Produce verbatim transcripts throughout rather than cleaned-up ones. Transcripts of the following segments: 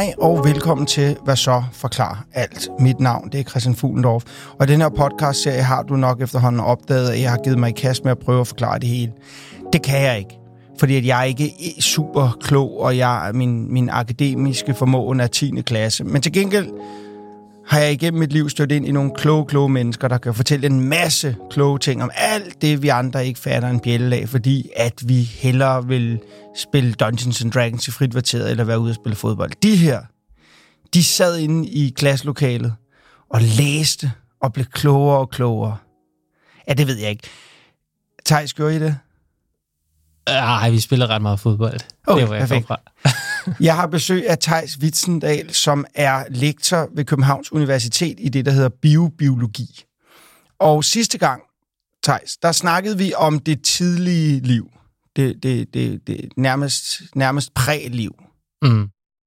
Hej og velkommen til Hvad så forklar alt. Mit navn det er Christian Fuglendorf, og i den her podcast-serie har du nok efterhånden opdaget, at jeg har givet mig i kast med at prøve at forklare det hele. Det kan jeg ikke, fordi at jeg er ikke super klog, og jeg, min, min akademiske formåen er tiende klasse. Men til gengæld har jeg igennem mit liv stødt ind i nogle kloge, kloge mennesker, der kan fortælle en masse kloge ting om alt det, vi andre ikke fatter en bjælle af, fordi at vi hellere vil spille Dungeons and Dragons i fritkvarteret, eller være ude og spille fodbold. De her, de sad inde i klasselokalet og læste og blev klogere og klogere. Ja, det ved jeg ikke. Theis, gjorde I det? Nej, vi spiller ret meget fodbold. Okay, det var jeg perfekt. fra. Jeg har besøg af Theis Witzendal, som er lektor ved Københavns Universitet i det, der hedder biobiologi. Og sidste gang, Theis, der snakkede vi om det tidlige liv. Det, det, det, det nærmest, nærmest præ-liv. Mm.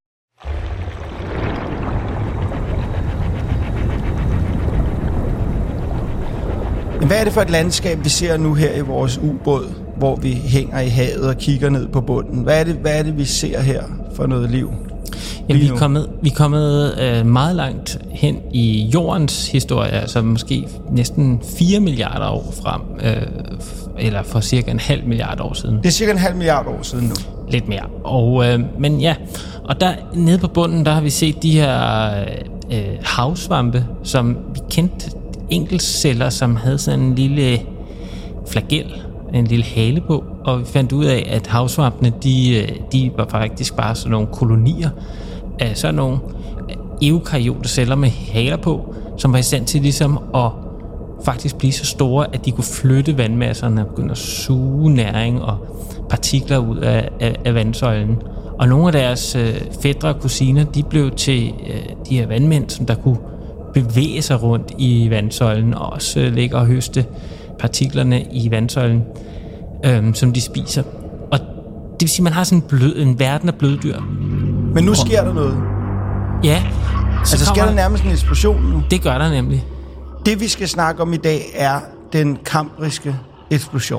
Hvad er det for et landskab, vi ser nu her i vores ubåd, hvor vi hænger i havet og kigger ned på bunden? Hvad er det, hvad er det vi ser her for noget liv? Jamen, vi er kommet, vi er kommet øh, meget langt hen i jordens historie, altså måske næsten fire milliarder år frem, øh, eller for cirka en halv milliard år siden. Det er cirka en halv milliard år siden nu. Lidt mere. Og, øh, men ja, og der nede på bunden, der har vi set de her øh, havsvampe, som vi kendte enkeltceller, som havde sådan en lille flagel, en lille hale på, og vi fandt ud af, at havsvampene, de, de var faktisk bare sådan nogle kolonier af sådan nogle eukaryote celler med haler på, som var i stand til ligesom at faktisk blive så store, at de kunne flytte vandmasserne og begynde at suge næring og partikler ud af, af, af vandsøjlen. Og nogle af deres øh, fætre og kusiner, de blev til øh, de her vandmænd, som der kunne bevæge sig rundt i vandsøjlen og også øh, ligge og høste partiklerne i vandsøjlen, øhm, som de spiser. Og det vil sige, at man har sådan en, blød, en verden af bløddyr. Men nu sker der noget. Ja. Så altså sker der nærmest en eksplosion nu. Det gør der nemlig. Det vi skal snakke om i dag er den kambriske eksplosion.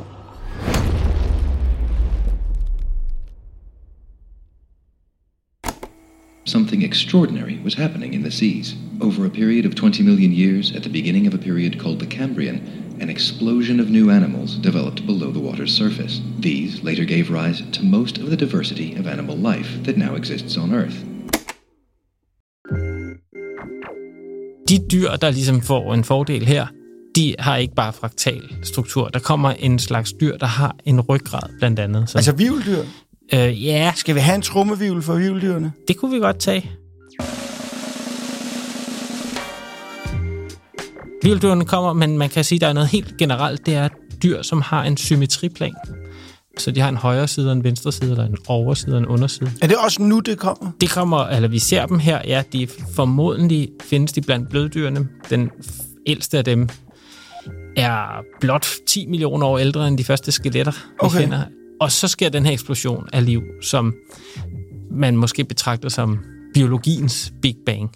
Something extraordinary was happening in the seas. Over a period of twenty million years, at the beginning of a period called the Cambrian, an explosion of new animals developed below the water's surface. These later gave rise to most of the diversity of animal life that now exists on Earth. De dyr, der ligesom får en fordel her, de har ikke bare fraktal struktur. Der kommer en slags dyr, der har en ryggrad, blandt andet. Så altså hvirveldyr? Øh, ja. Skal vi have en trummehvirvel for hvirveldyrene? Det kunne vi godt tage. Hvirveldyrene kommer, men man kan sige, at der er noget helt generelt. Det er dyr, som har en symmetriplan. Så de har en højre side og en venstre side, eller en overside og en underside. Er det også nu, det kommer? Det kommer, eller vi ser dem her, ja. De formodentlig findes de blandt bløddyrene. Den ældste af dem er blot ti millioner år ældre end de første skeletter, okay. vi finder. Og så sker den her eksplosion af liv, som man måske betragter som biologiens Big Bang.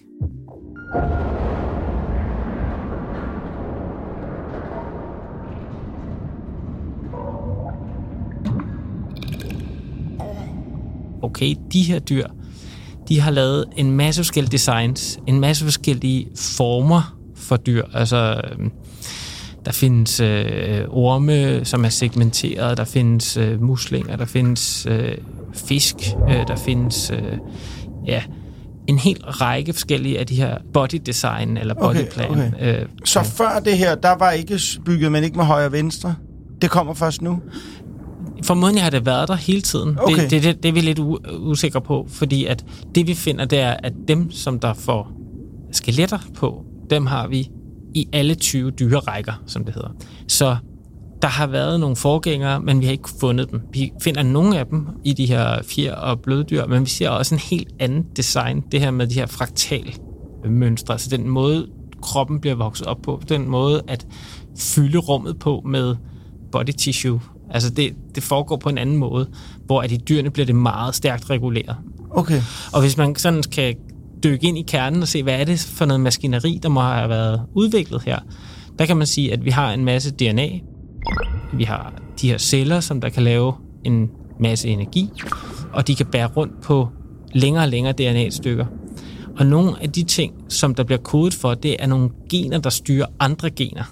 Okay, de her dyr, de har lavet en masse forskellige designs, en masse forskellige former for dyr. Altså, der findes øh, orme, som er segmenteret, der findes øh, muslinger, der findes øh, fisk, øh, der findes øh, ja, en hel række forskellige af de her body design eller body okay, plan. Okay. Øh, Så før det her, der var ikke bygget, men ikke med højre og venstre? Det kommer først nu? Formodentlig har det været der hele tiden. Okay. Det, det, det, det er vi lidt u- usikre på, fordi at det vi finder, det er, at dem, som der får skeletter på, dem har vi i alle tyve dyrerækker, som det hedder. Så der har været nogle forgængere, men vi har ikke fundet dem. Vi finder nogle af dem i de her fjer og bløddyr, men vi ser også en helt anden design, det her med de her fraktale mønstre, altså den måde, kroppen bliver vokset op på, den måde at fylde rummet på med body tissue. Altså det, det foregår på en anden måde, hvor at i dyrene bliver det meget stærkt reguleret. Okay. Og hvis man sådan kan dykke ind i kernen og se, hvad er det for noget maskineri, der må have været udviklet her, der kan man sige, at vi har en masse D N A, vi har de her celler, som der kan lave en masse energi, og de kan bære rundt på længere og længere D N A-stykker. Og nogle af de ting, som der bliver kodet for, det er nogle gener, der styrer andre gener.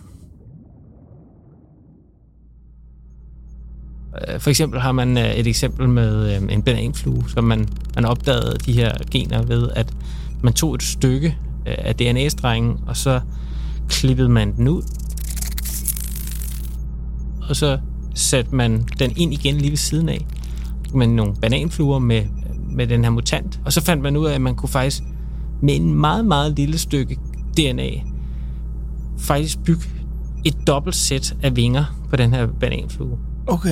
For eksempel har man et eksempel med en bananflue, som man, man opdagede de her gener ved, at man tog et stykke af D N A-strengen, og så klippede man den ud, og så satte man den ind igen lige ved siden af med nogle bananfluer med, med den her mutant. Og så fandt man ud af, at man kunne faktisk med en meget, meget lille stykke D N A faktisk bygge et dobbelt sæt af vinger på den her bananflue. Okay.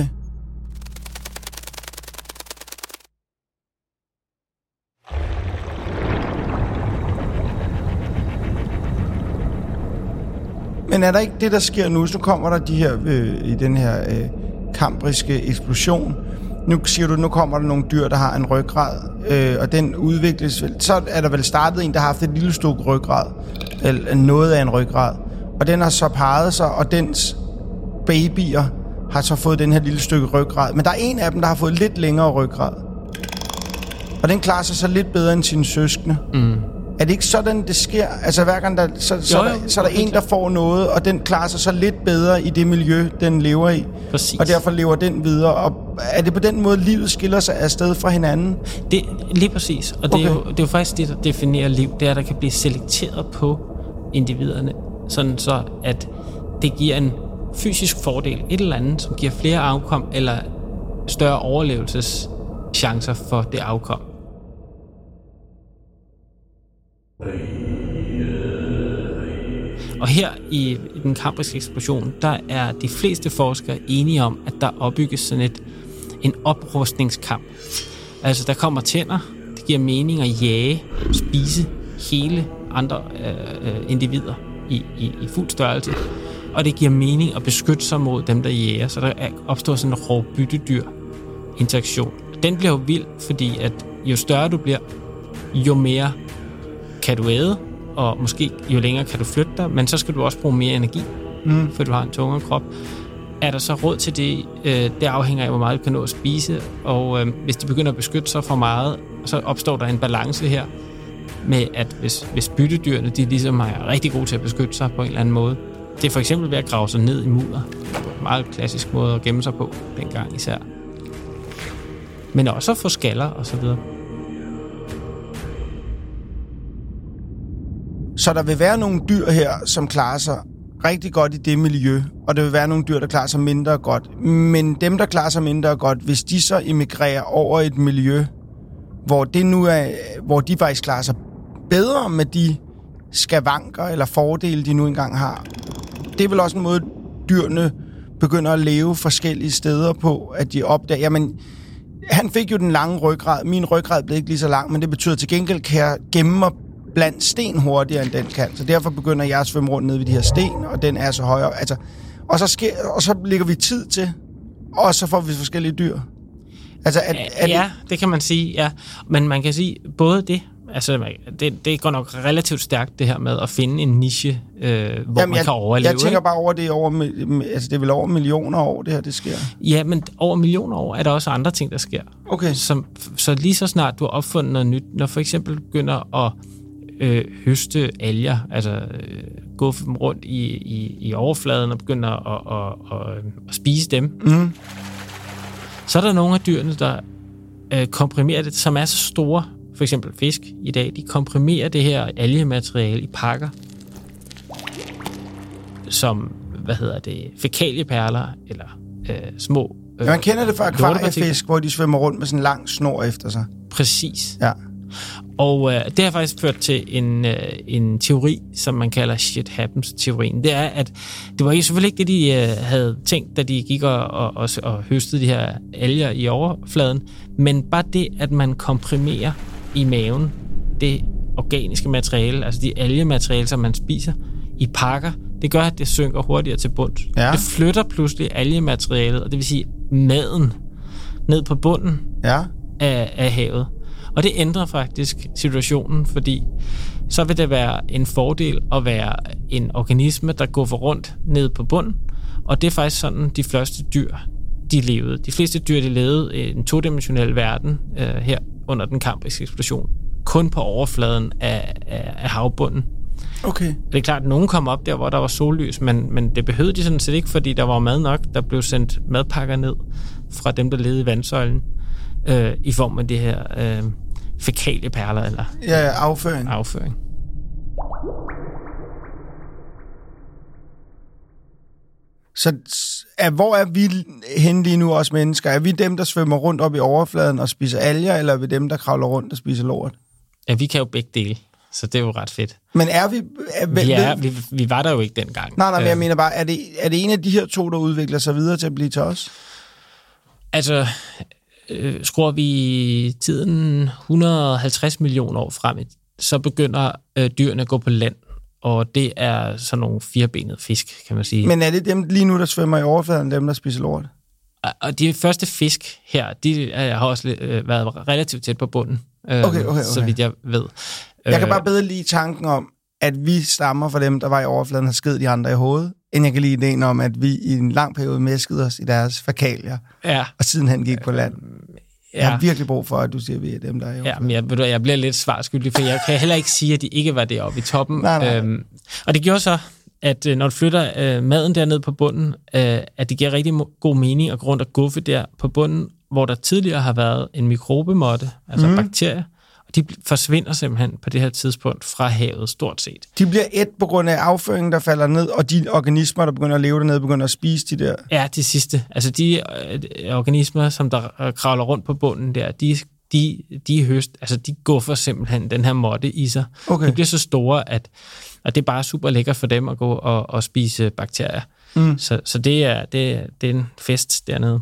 Men er der ikke det, der sker nu? Så kommer der de her, øh, i den her øh, kambriske eksplosion. Nu siger du, nu kommer der nogle dyr, der har en ryggrad, øh, og den udvikles vel. Så er der vel startet en, der har haft et lille stykke ryggrad, eller noget af en ryggrad. Og den har så parret sig, og dens babyer har så fået den her lille stykke ryggrad. Men der er en af dem, der har fået lidt længere ryggrad. Og den klarer sig så lidt bedre end sine søskende. Mm. Er det ikke sådan, det sker? Altså hver gang, der, så, så, jo, jo, der, så er der en, der får noget, og den klarer sig så lidt bedre i det miljø, den lever i. Præcis. Og derfor lever den videre. Og er det på den måde, livet skiller sig afsted fra hinanden? Det, lige præcis. Og det, okay. er jo, det er jo faktisk det, der definerer liv. Det er, at der kan blive selekteret på individerne, sådan så, at det giver en fysisk fordel, et eller andet, som giver flere afkom, eller større overlevelseschancer for det afkom. Og her i, i den kambriske eksplosion, der er de fleste forskere enige om, at der opbygges sådan et, en oprustningskamp. Altså, der kommer tænder, det giver mening at jage, spise hele andre øh, individer i, i, i fuld størrelse. Og det giver mening at beskytte sig mod dem, der jæger, så der opstår sådan en rovbyttedyr-interaktion. Den bliver jo vild, fordi at jo større du bliver, jo mere kan du æde, og måske jo længere kan du flytte dig, men så skal du også bruge mere energi, mm. for du har en tungere krop. Er der så råd til det? Øh, det afhænger af, hvor meget du kan nå at spise, og øh, hvis de begynder at beskytte sig for meget, så opstår der en balance her, med at hvis, hvis byttedyrene, de ligesom er rigtig gode til at beskytte sig på en eller anden måde. Det er for eksempel ved at grave sig ned i mudder. På en meget klassisk måde at gemme sig på, dengang især. Men også at få skaller og så videre. Så der vil være nogle dyr her, som klarer sig rigtig godt i det miljø, og der vil være nogle dyr, der klarer sig mindre godt. Men dem, der klarer sig mindre godt, hvis de så emigrerer over et miljø, hvor det nu er, hvor de faktisk klarer sig bedre med de skavanker eller fordele, de nu engang har. Det er vel også en måde, dyrene begynder at leve forskellige steder på, at de opdager, jamen, han fik jo den lange ryggrad, min ryggrad blev ikke lige så lang, men det betyder til gengæld, kan jeg gemme mig blandt sten hurtigere, end den kan. Så derfor begynder jeg at svømme rundt ned ved de her sten, og den er så højere. Altså, og, så sker, og så lægger vi tid til, og så får vi forskellige dyr. Altså, er, er ja, det... det kan man sige, ja. Men man kan sige, både det, altså det, det går nok relativt stærkt, det her med at finde en niche, øh, hvor Jamen, man jeg, kan overleve. Jeg tænker bare over det over, altså det er vel over millioner år, det her, det sker. Ja, men over millioner år er der også andre ting, der sker. Okay. Som, så lige så snart du har opfundet noget nyt, når for eksempel begynder at øh, høste alger, altså øh, gå dem rundt i, i, i overfladen og begynder at, at, at, at spise dem, mm. så er der nogle af dyrene, der øh, komprimerer det, som er så store. For eksempel fisk i dag, de komprimerer det her algemateriale i pakker, som, hvad hedder det, fækalieperler, eller øh, små... Øh, ja, man kender det fra akvariefisk, hvor de svømmer rundt med sådan en lang snor efter sig. Præcis. Ja. Og øh, det har faktisk ført til en, øh, en teori, som man kalder shit happens-teorien. Det er, at det var selvfølgelig ikke det, de øh, havde tænkt, da de gik og, og, og, og høstede de her alger i overfladen, men bare det, at man komprimerer i maven det organiske materiale, altså de algemateriale, som man spiser, i pakker, det gør, at det synker hurtigere til bunds. Ja. Det flytter pludselig algematerialet, og det vil sige maden, ned på bunden ja. af, af havet. Og det ændrer faktisk situationen, fordi så vil det være en fordel at være en organisme, der går for rundt ned på bunden, og det er faktisk sådan, de første dyr, de levede. De fleste dyr, de levede i en todimensionel verden øh, her under den kambriske eksplosion. Kun på overfladen af, af, af havbunden. Okay. Det er klart, at nogen kom op der, hvor der var sollys, men, men det behøvede de sådan set ikke, fordi der var mad nok. Der blev sendt madpakker ned fra dem, der levede i vandsøjlen, øh, i form af det her øh, fækalieperler, eller ja, ja, afføring. afføring. Så er, hvor er vi henne lige nu, os mennesker? Er vi dem, der svømmer rundt op i overfladen og spiser alger, eller er vi dem, der kravler rundt og spiser lort? Ja, vi kan jo begge dele, så det er jo ret fedt. Men er vi... Er, vi, er, vi, vi var der jo ikke dengang. Nej, nej, men jeg mener bare, er det, er det en af de her to, der udvikler sig videre til at blive til os? Altså, øh, skruer vi tiden et hundrede og halvtreds millioner år frem, så begynder øh, dyrene at gå på land, og det er sådan nogle firebenede fisk, kan man sige. Men er det dem lige nu, der svømmer i overfladen, dem, der spiser lort? Og de første fisk her, de har også øh, været relativt tæt på bunden, øh, okay, okay, okay. så vidt jeg ved. Jeg kan bare bedre lide tanken om, at vi stammer fra dem, der var i overfladen og sked de andre i hovedet, end jeg kan lide ideen om, at vi i en lang periode mæskede os i deres fækalier, ja. og sidenhen gik på land. Ja. Jeg har virkelig brug for, at du siger, at vi er dem, der er i ja, men jeg, ved du, jeg bliver lidt svarskyldig, for jeg kan heller ikke sige, at de ikke var deroppe i toppen. nej, nej. Øhm, og det gjorde så, at når du flytter øh, maden derned på bunden, øh, at det giver rigtig god mening at gå rundt og guffe der på bunden, hvor der tidligere har været en mikrobemåtte, altså mm. bakterier, og de forsvinder simpelthen på det her tidspunkt fra havet stort set. De bliver et på grund af afføringen, der falder ned, og de organismer, der begynder at leve dernede, begynder at spise de der... Ja, de sidste. Altså de øh, organismer, som der kravler rundt på bunden der, de, de, de høst, altså de guffer simpelthen den her måtte i sig. Okay. De bliver så store, at og det er bare super lækkert for dem at gå og, og spise bakterier. Mm. Så, så det, er, det, det er en fest dernede.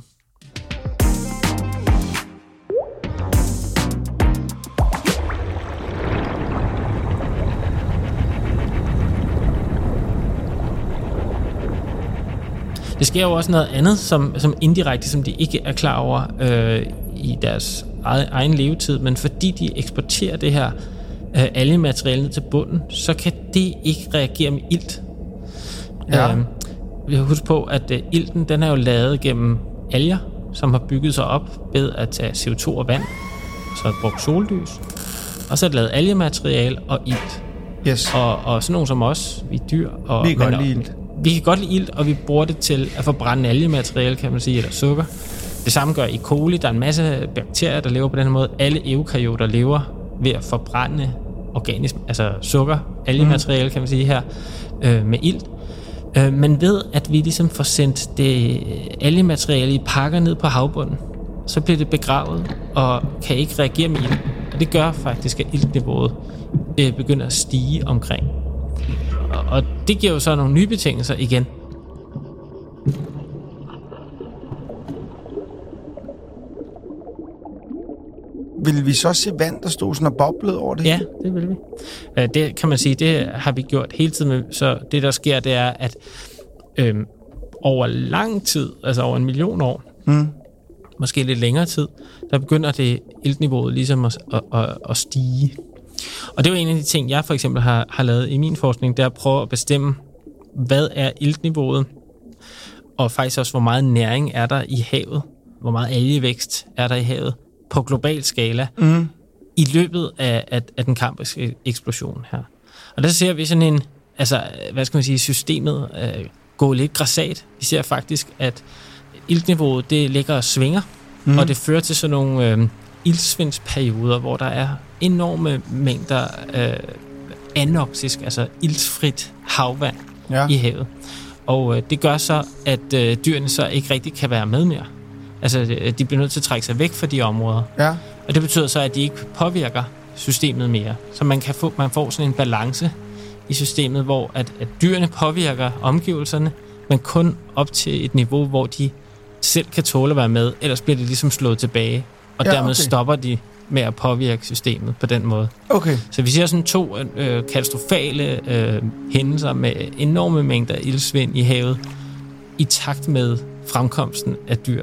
Det sker jo også noget andet, som, som indirekte, som de ikke er klar over øh, i deres egen levetid, men fordi de eksporterer det her øh, algemateriale ned til bunden, så kan det ikke reagere med ilt. Ja. Øh, vi har husket på, at øh, ilten, den er jo lavet gennem alger, som har bygget sig op ved at tage C O to og vand, så har brugt sollys, og så er det lavet algemateriale og ilt. Yes. Og, og sådan nogle som os, vi er dyr. Og, vi kan godt lide ilt. Vi kan godt lide ilt, og vi bruger det til at forbrænde algemateriale, kan man sige, eller sukker. Det samme gør E. coli. Der er en masse bakterier, der lever på den her måde. Alle eukaryoter lever ved at forbrænde organisk, altså sukker, algemateriale, kan man sige her, øh, med ilt. Øh, men ved, at vi ligesom får sendt det algemateriale i pakker ned på havbunden, så bliver det begravet og kan ikke reagere med ilt. Og det gør faktisk, at iltniveauet øh, begynder at stige omkring. Og det giver jo så nogle nye betingelser igen. Vil vi så se vand, der stod sådan og boblede over det? Ja, det vil vi. Det kan man sige, det har vi gjort hele tiden. Så det, der sker, det er, at øhm, over lang tid, altså over en million år, mm. måske lidt længere tid, der begynder det iltniveauet ligesom at, at, at, at stige. Og det er jo en af de ting, jeg for eksempel har, har lavet i min forskning, det er at prøve at bestemme, hvad er iltniveauet, og faktisk også, hvor meget næring er der i havet, hvor meget algevækst er der i havet, på global skala, mm. i løbet af, af, af den kambriske eksplosion her. Og der ser vi sådan en, altså, hvad skal man sige, systemet øh, gå lidt grassat. Vi ser faktisk, at iltniveauet, det ligger og svinger, mm. og det fører til sådan nogle øh, iltsvindsperioder, hvor der er enorme mængder øh, anoxisk, altså iltfrit havvand ja. i havet. Og øh, det gør så, at øh, dyrene så ikke rigtig kan være med mere. Altså, de bliver nødt til at trække sig væk fra de områder. Ja. Og det betyder så, at de ikke påvirker systemet mere. Så man kan få, man får sådan en balance i systemet, hvor at, at dyrene påvirker omgivelserne, men kun op til et niveau, hvor de selv kan tåle at være med, ellers bliver de ligesom slået tilbage, og ja, dermed okay. stopper de med at påvirke systemet på den måde. Okay. Så vi ser sådan to øh, katastrofale øh, hændelser med enorme mængder iltsvind i havet, i takt med fremkomsten af dyr.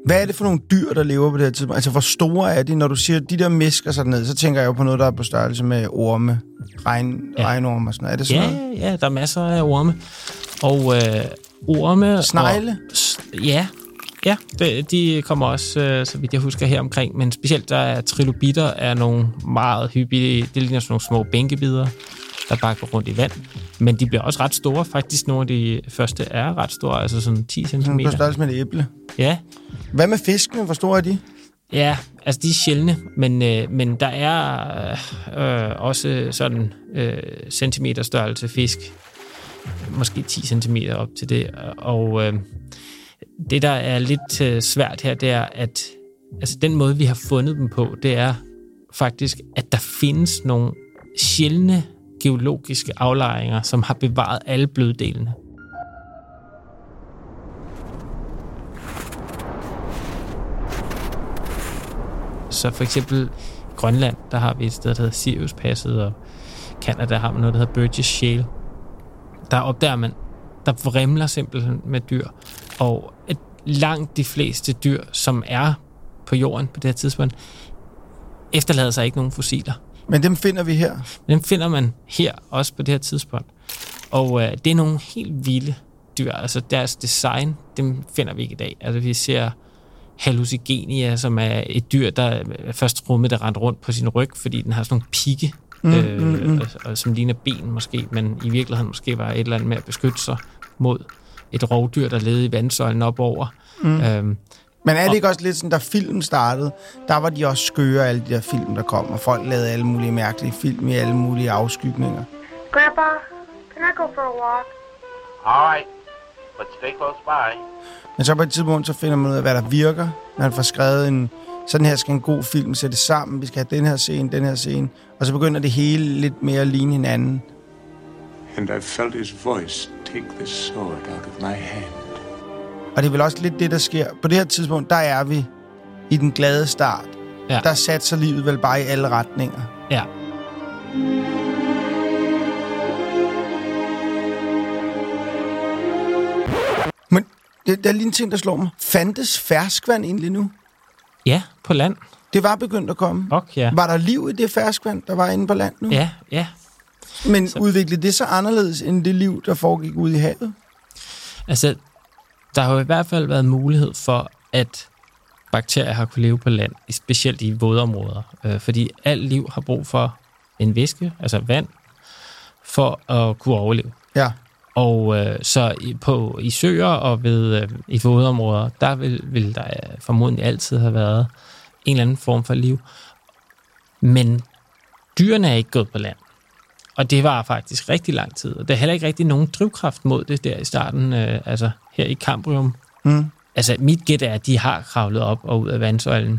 Hvad er det for nogle dyr, der lever på det her tidspunkt? Altså, hvor store er de? Når du siger, de der misker sig ned, så tænker jeg jo på noget, der er på størrelse med orme, regn, ja. regnorme og sådan noget. Er det sådan ja, noget? Ja, der er masser af orme. Og øh, orme... Snegle? Og, ja, ja de, de kommer også, øh, så vidt jeg husker, her omkring. Men specielt der er trilobitter, er nogle meget hyppige... Det ligner sådan nogle små bænkebider, der bare går rundt i vand. Men de bliver også ret store. Faktisk nogle af de første er ret store, altså sådan ti centimeter. På størrelse med et æble? Ja. Hvad med fiskene? Hvor store er de? Ja, altså de er sjældne, men, øh, men der er øh, også sådan øh, centimeter størrelse fisk. Måske ti centimeter op til det. Og øh, det, der er lidt øh, svært her, det er, at altså, den måde, vi har fundet dem på, det er faktisk, at der findes nogle sjældne geologiske aflejringer, som har bevaret alle bløddelene. Så for eksempel i Grønland, der har vi et sted, der hedder Siriuspasset, og Canada har man noget, der hedder Burgess Shale. Der opdager man, der vrimler simpelthen med dyr, og et langt de fleste dyr, som er på jorden på det her tidspunkt, efterlader sig ikke nogen fossiler. Men dem finder vi her? Dem finder man her, også på det her tidspunkt. Og øh, det er nogle helt vilde dyr. Altså deres design, dem finder vi ikke i dag. Altså vi ser Hallucigenia, som er et dyr, der først rummet, der rendte rundt på sin ryg, fordi den har sådan nogle pigge, mm, øh, mm, mm. Og, og, som ligner ben måske, men i virkeligheden måske var et eller andet med at beskytte sig mod et rovdyr, der levede i vandsøjlen op over. Mm. Øhm, Men er det ikke også lidt sådan, da film startede, der var de også skøre, alle de der film, der kom, og folk lavede alle mulige mærkelige film i alle mulige afskygninger? Grandpa, can I go for a walk? All right, but stay close by. Men så på et tidspunkt, så finder man ud af, hvad der virker. Man får skrevet en, sådan her skal en god film sætte sammen, vi skal have den her scene, den her scene, og så begynder det hele lidt mere at ligne hinanden. And I felt his voice take the sword out of my hand. Og det er vel også lidt det, der sker. På det her tidspunkt, der er vi i den glade start. Ja. Der satser livet vel bare i alle retninger. Ja. Men det, der er lige en ting, der slår mig. Fandtes ferskvand egentlig nu? Ja, på land. Det var begyndt at komme. Okay, ja. Var der liv i det ferskvand, der var inde på land nu? Ja, ja. Men så udviklede det så anderledes end det liv, der foregik ude i havet? Altså, der har jo i hvert fald været mulighed for, at bakterier har kunne leve på land, specielt i vådområder. Øh, fordi alt liv har brug for en væske, altså vand, for at kunne overleve. Ja. Og øh, så i, på, i søer og ved, øh, i vådområder, der vil, vil der formodentlig altid have været en eller anden form for liv. Men dyrene er ikke gået på land. Og det var faktisk rigtig lang tid. Og der er heller ikke rigtig nogen drivkraft mod det der i starten, øh, altså her i Cambrium. Mm. Altså mit gæt er, at de har kravlet op og ud af vandsøjlen.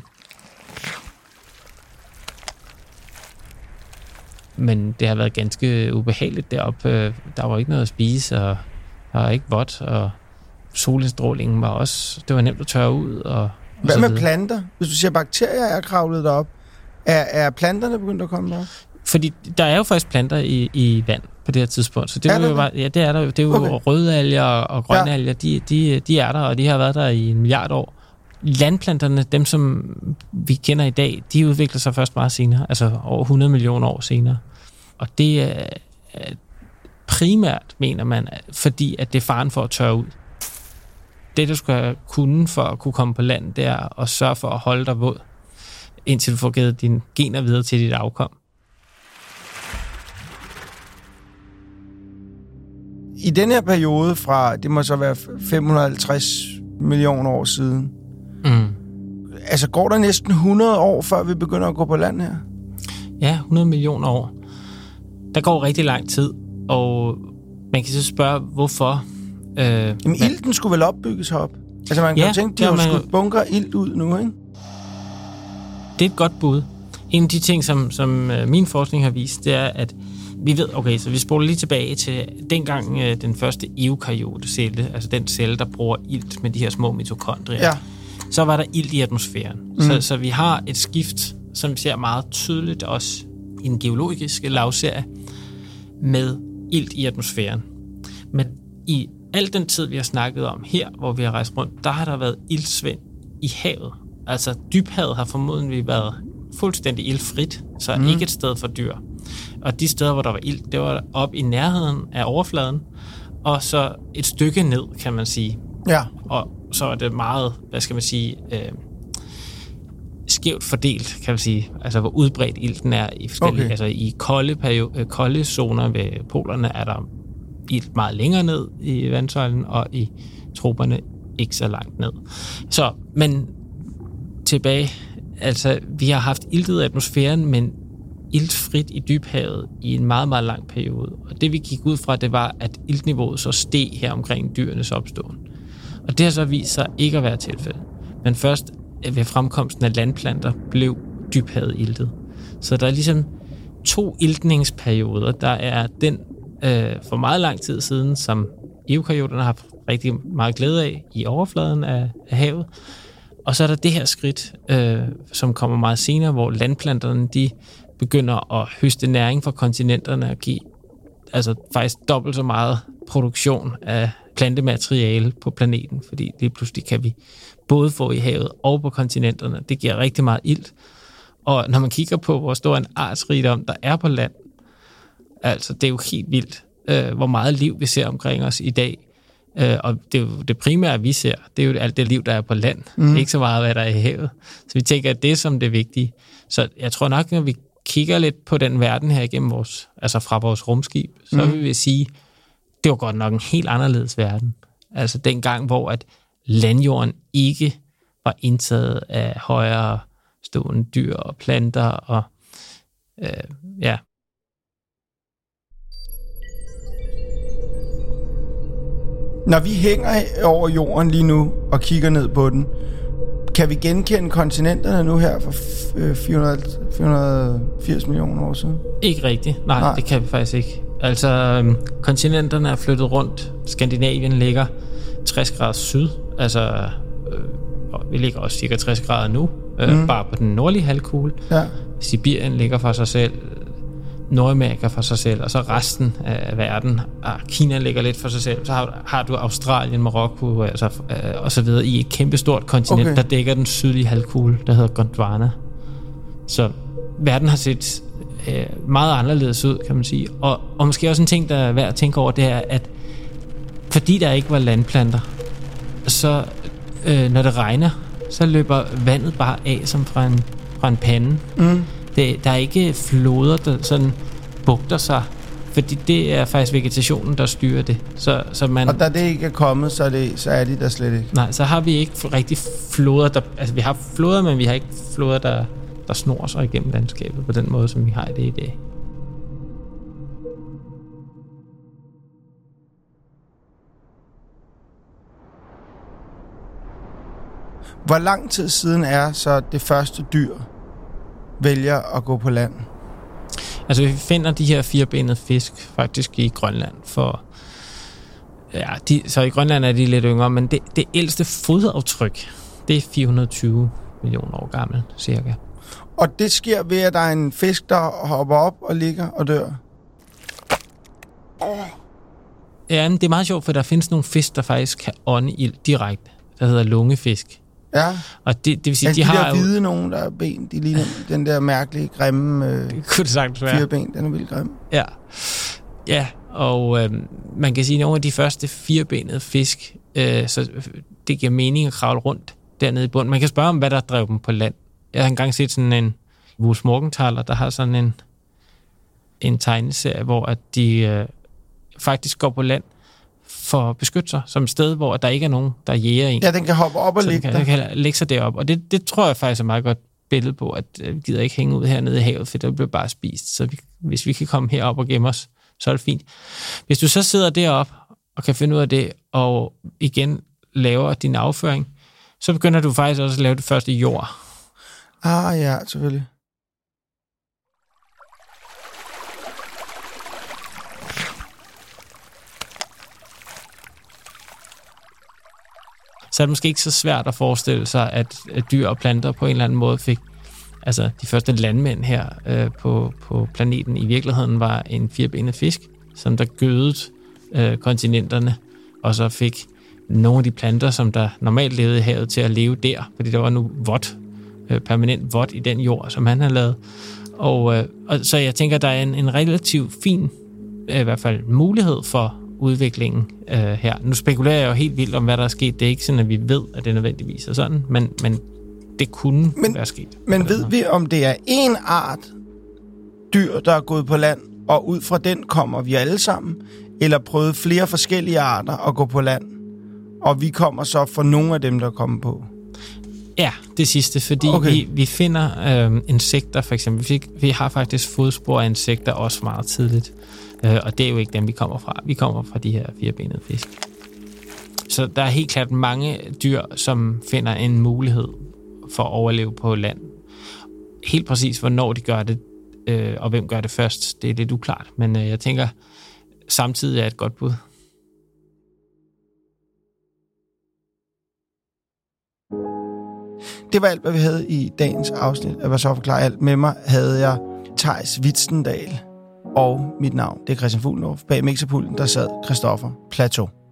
Men det har været ganske ubehageligt deroppe. Der var ikke noget at spise, og der var ikke vådt, og solindstrålingen var også... Det var nemt at tørre ud, og... og hvad med planter? Hvis du siger, bakterier er kravlet derop, er, er planterne begyndt at komme derop? Fordi der er jo faktisk planter i, i vand på det her tidspunkt. Så det er, er jo bare, ja, det er der jo. Det er jo okay. Røde alger og grønne ja. alger, de, de, de er der, og de har været der i en milliard år. Landplanterne, dem som vi kender i dag, de udvikler sig først meget senere, altså over hundrede millioner år senere. Og det er primært, mener man, fordi at det er faren for at tørre ud. Det, du skal kunne for at kunne komme på land, det er at sørge for at holde dig våd, indtil du får givet dine gener videre til dit afkom. I den her periode fra, det må så være fem hundrede og halvtreds millioner år siden, mm. altså går der næsten hundrede år, før vi begynder at gå på land her? Ja, hundrede millioner år. Der går rigtig lang tid, og man kan så spørge, hvorfor. Øh, Jamen, men... ilten skulle vel opbygges herop? Altså, man kan ja, jo tænke, de har man... skudt bunker ilt ud nu, ikke? Det er et godt bud. En af de ting, som, som øh, min forskning har vist, det er, at vi ved, okay, så vi spoler lige tilbage til dengang øh, den første eukaryote-celle, altså den celle, der bruger ilt med de her små mitokondrier. Ja. Så var der ilt i atmosfæren. Mm. Så, så vi har et skift, som vi ser meget tydeligt også i en geologisk lavserie, med ilt i atmosfæren. Men i al den tid, vi har snakket om her, hvor vi har rejst rundt, der har der været iltsvind i havet. Altså, dybhavet har formodentlig været fuldstændig iltfrit, så mm. ikke et sted for dyr. Og de steder, hvor der var ilt, det var op i nærheden af overfladen, og så et stykke ned, kan man sige. Ja. Og så er det meget, hvad skal man sige, øh, skævt fordelt, kan man sige. Altså, hvor udbredt ilten er i forskellige... Okay. Altså, i kolde, perio- kolde zoner ved polerne er der ilt meget længere ned i vandsøjlen, og i troperne ikke så langt ned. Så, men tilbage... Altså, vi har haft iltet atmosfæren, men iltfrit i dybhavet i en meget, meget lang periode. Og det, vi gik ud fra, det var, at iltniveauet så steg her omkring dyrenes opståen. Og det har så vist sig ikke at være tilfældet. Men først ved fremkomsten af landplanter blev dybhavet iltet. Så der er ligesom to iltningsperioder. Der er den øh, for meget lang tid siden, som eukaryoterne har haft rigtig meget glæde af i overfladen af, af havet. Og så er der det her skridt, øh, som kommer meget senere, hvor landplanterne de begynder at høste næring fra kontinenterne og give altså faktisk dobbelt så meget produktion af plantemateriale på planeten, fordi det pludselig kan vi både få i havet og på kontinenterne. Det giver rigtig meget ilt. Og når man kigger på, hvor stor en artsrigdom der er på land, altså det er jo helt vildt, øh, hvor meget liv vi ser omkring os i dag. Uh, og det, er jo det primære, vi ser, det er jo alt det liv, der er på land. Mm. Ikke så meget, hvad der er i havet. Så vi tænker, at det er som det vigtige. Så jeg tror nok, når vi kigger lidt på den verden her igennem vores, altså fra vores rumskib, så mm. vil vi sige, det var godt nok en helt anderledes verden. Altså den gang, hvor at landjorden ikke var indtaget af højere stående dyr og planter og øh, ja. Når vi hænger over jorden lige nu og kigger ned på den, kan vi genkende kontinenterne nu her for fire hundrede og firs millioner år siden? Ikke rigtigt. Nej, Nej, det kan vi faktisk ikke. Altså, øhm, kontinenterne er flyttet rundt. Skandinavien ligger tres grader syd. Altså, øh, vi ligger også cirka tres grader nu, øh, mm. bare på den nordlige halvkugle. Ja. Sibirien ligger for sig selv. Nordamerika for sig selv, og så resten af verden. Kina ligger lidt for sig selv. Så har, har du Australien, Marokko altså, øh, og så videre i et kæmpestort kontinent, okay. der dækker den sydlige halvkugle, der hedder Gondwana. Så verden har set øh, meget anderledes ud, kan man sige. Og, og måske også en ting, der er værd at tænke over, det er, at fordi der ikke var landplanter, så øh, når det regner, så løber vandet bare af som fra en, fra en pande. Mm. Det, der er ikke floder, der sådan bugter sig, fordi det er faktisk vegetationen, der styrer det. Så, så man, og da det ikke er kommet, så er, det, så er de der slet ikke? Nej, så har vi ikke rigtig floder, der, altså vi har floder, men vi har ikke floder, der, der snor sig igennem landskabet på den måde, som vi har det i dag. Hvor lang tid siden er så det første dyr vælger at gå på land? Altså, vi finder de her firebenede fisk faktisk i Grønland for... Ja, de, så i Grønland er de lidt yngre, men det, det ældste fodaftryk, det er fire hundrede og tyve millioner år gammel, cirka. Og det sker ved, at der er en fisk, der hopper op og ligger og dør? Oh. Ja, men det er meget sjovt, for der findes nogle fisk, der faktisk kan ånde ild direkte, der hedder lungefisk. Ja, og det, det vil sige, ja, de, de har der hvide nogen, der er ben, de ligner den der mærkelige, grimme øh, fire ben, den er vildt grim. Ja, ja og øh, man kan sige, at nogle af de første firebenede fisk, øh, så det giver mening at kravle rundt dernede i bunden. Man kan spørge om, hvad der drev dem på land. Jeg har engang set sådan en Wues Morgenthaler, der har sådan en, en tegneserie, hvor at de øh, faktisk går på land for at beskytte sig, som et sted, hvor der ikke er nogen, der jæger en. Ja, den kan hoppe op og så ligge der. Den kan lægge sig derop. Og det, det tror jeg faktisk er meget godt billede på, at vi gider ikke hænge ud hernede i havet, for det bliver bare spist. Så vi, hvis vi kan komme herop og gemme os, så er det fint. Hvis du så sidder derop og kan finde ud af det, og igen laver din afføring, så begynder du faktisk også at lave det første jord. Ah ja, selvfølgelig. Så er det måske ikke så svært at forestille sig, at dyr og planter på en eller anden måde fik... Altså, de første landmænd her øh, på, på planeten i virkeligheden var en firebenet fisk, som der gødede øh, kontinenterne, og så fik nogle af de planter, som der normalt levede i havet, til at leve der, fordi der var nu vådt, øh, permanent vådt i den jord, som han havde lavet. Og, øh, og så jeg tænker, der er en, en relativt fin, øh, i hvert fald mulighed for udviklingen øh, her. Nu spekulerer jeg jo helt vildt om, hvad der er sket. Det er ikke sådan, at vi ved, at det nødvendigvis er sådan, men, men det kunne men, være sket. Men ved vi, om det er én art dyr, der er gået på land, og ud fra den kommer vi alle sammen, eller prøvet flere forskellige arter at gå på land, og vi kommer så fra nogle af dem, der kommer på? Ja, det sidste, fordi okay. vi, vi finder øh, insekter, for eksempel. Vi, vi har faktisk fodspor af insekter også meget tidligt, øh, og det er jo ikke dem, vi kommer fra. Vi kommer fra de her firebenede fisk. Så der er helt klart mange dyr, som finder en mulighed for at overleve på land. Helt præcis, hvornår de gør det, øh, og hvem gør det først, det er lidt uklart. Men øh, jeg tænker, samtidig er et godt bud. Det var alt, hvad vi havde i dagens afsnit. Jeg var så forklare alt. Med mig havde jeg Theis Wittendal, og mit navn, det er Christian Fuglendorf. Bag mixerpulten, der sad Christoffer Plateau.